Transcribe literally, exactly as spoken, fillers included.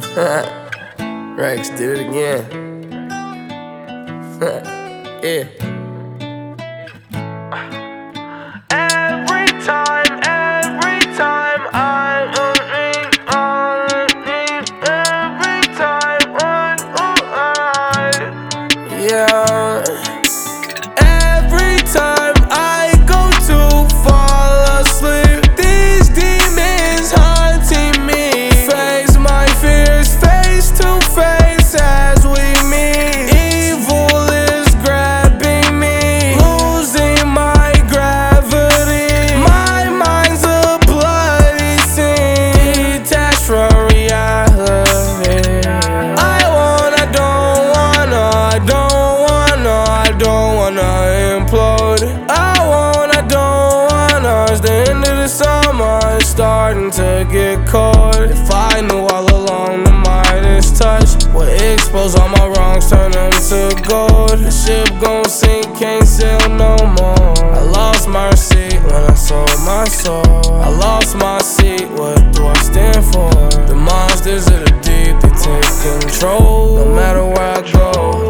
Rex did it again. Yeah. Every time, every time I'm running on it, every time on I, Yeah. every time I go to fall asleep, these demons haunting me. Face my fears face to face as we meet. Evil is grabbing me, losing my gravity. My mind's a bloody scene, detached from reality. I wanna, don't wanna, I don't wanna, I don't wanna implode. I wanna, don't wanna, it's the end of the summer, it's starting to get cold. If I knew all along the Midas touch would expose all my wrongs, turn them to gold. The ship gon' sink, can't sail no more. I lost my receipt when I sold my soul. I lost my seat, what do I stand for? The monsters of the deep, they take control. No matter where I go,